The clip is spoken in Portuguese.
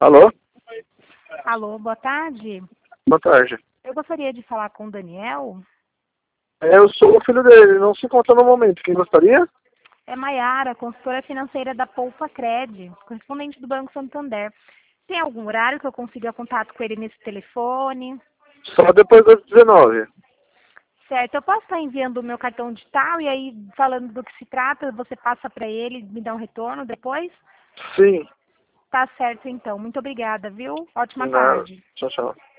Alô? Alô, boa tarde. Boa tarde. Eu gostaria de falar com o Daniel. Eu sou o filho dele, não se encontra no momento. Quem gostaria? É Maiara, consultora financeira da Poupa Cred, correspondente do Banco Santander. Tem algum horário que eu consiga contato com ele nesse telefone? Só depois das 19. Certo, eu posso estar enviando o meu cartão digital e aí, falando do que se trata, você passa para ele e me dá um retorno depois? Sim. Tá certo, então. Muito obrigada, viu? Ótima Nada. tarde. Tchau, tchau.